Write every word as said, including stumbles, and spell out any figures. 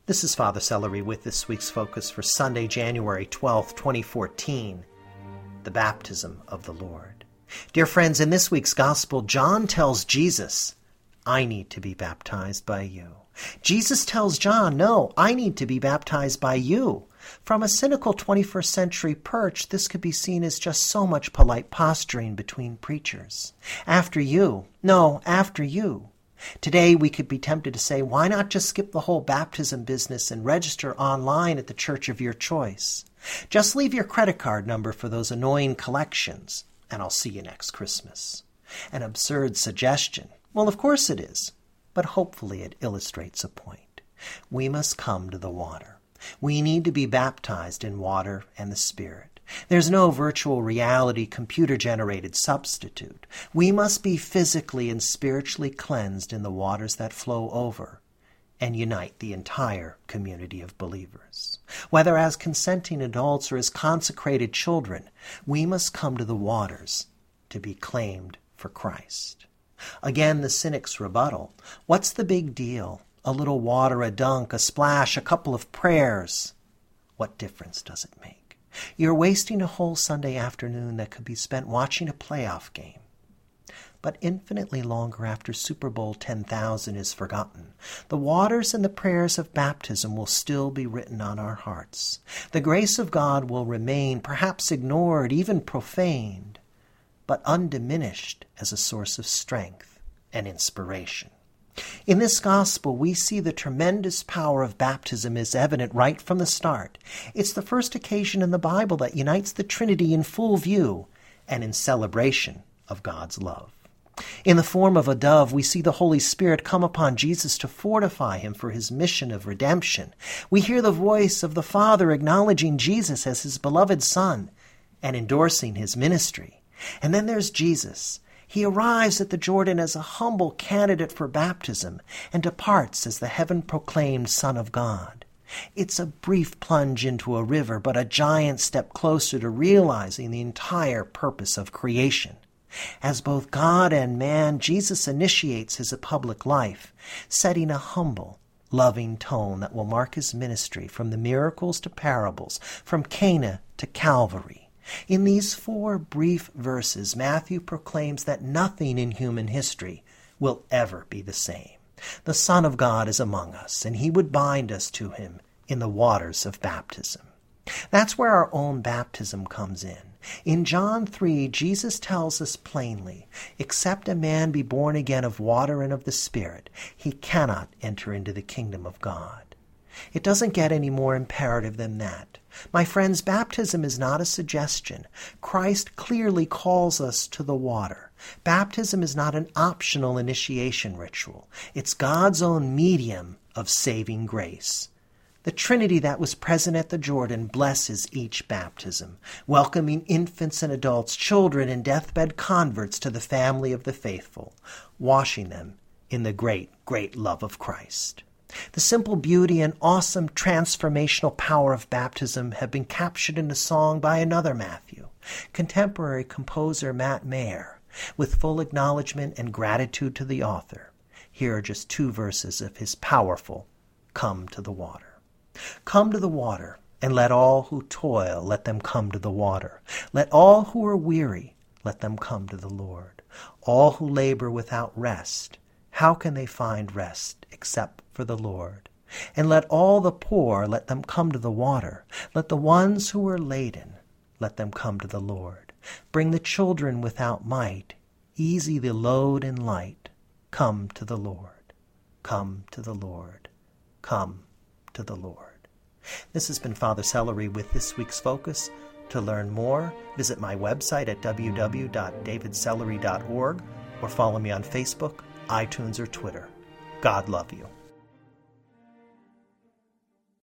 This is Father Celery with this week's focus for Sunday, January twelfth, twenty fourteen, the baptism of the Lord. Dear friends, in this week's Gospel, John tells Jesus, I need to be baptized by you. Jesus tells John, no, I need to be baptized by you. From a cynical twenty-first century perch, this could be seen as just so much polite posturing between preachers. After you. No, after you. Today, we could be tempted to say, why not just skip the whole baptism business and register online at the church of your choice? Just leave your credit card number for those annoying collections, and I'll see you next Christmas. An absurd suggestion. Well, of course it is, but hopefully it illustrates a point. We must come to the water. We need to be baptized in water and the Spirit. There's no virtual reality computer-generated substitute. We must be physically and spiritually cleansed in the waters that flow over and unite the entire community of believers. Whether as consenting adults or as consecrated children, we must come to the waters to be claimed for Christ. Again, the cynic's rebuttal. What's the big deal? A little water, a dunk, a splash, a couple of prayers. What difference does it make? You're wasting a whole Sunday afternoon that could be spent watching a playoff game. But infinitely longer after Super Bowl ten thousand is forgotten, the waters and the prayers of baptism will still be written on our hearts. The grace of God will remain, perhaps ignored, even profaned, but undiminished as a source of strength and inspiration. In this gospel, we see the tremendous power of baptism is evident right from the start. It's the first occasion in the Bible that unites the Trinity in full view and in celebration of God's love. In the form of a dove, we see the Holy Spirit come upon Jesus to fortify him for his mission of redemption. We hear the voice of the Father acknowledging Jesus as his beloved Son and endorsing his ministry. And then there's Jesus. He arrives at the Jordan as a humble candidate for baptism and departs as the heaven-proclaimed Son of God. It's a brief plunge into a river, but a giant step closer to realizing the entire purpose of creation. As both God and man, Jesus initiates his public life, setting a humble, loving tone that will mark his ministry from the miracles to parables, from Cana to Calvary. In these four brief verses, Matthew proclaims that nothing in human history will ever be the same. The Son of God is among us, and he would bind us to him in the waters of baptism. That's where our own baptism comes in. In John three, Jesus tells us plainly, except a man be born again of water and of the Spirit, he cannot enter into the kingdom of God. It doesn't get any more imperative than that. My friends, baptism is not a suggestion. Christ clearly calls us to the water. Baptism is not an optional initiation ritual. It's God's own medium of saving grace. The Trinity that was present at the Jordan blesses each baptism, welcoming infants and adults, children and deathbed converts to the family of the faithful, washing them in the great, great love of Christ. The simple beauty and awesome transformational power of baptism have been captured in a song by another Matthew, contemporary composer Matt Maher. With full acknowledgement and gratitude to the author, here are just two verses of his powerful Come to the Water. Come to the water, and let all who toil, let them come to the water. Let all who are weary, let them come to the Lord. All who labor without rest, how can they find rest except for the Lord? And let all the poor, let them come to the water. Let the ones who are laden, let them come to the Lord. Bring the children without might, easy the load and light. Come to the Lord. Come to the Lord. Come to the Lord. This has been Father Celery with this week's focus. To learn more, visit my website at w w w dot david celery dot org or follow me on Facebook, iTunes, or Twitter. God love you.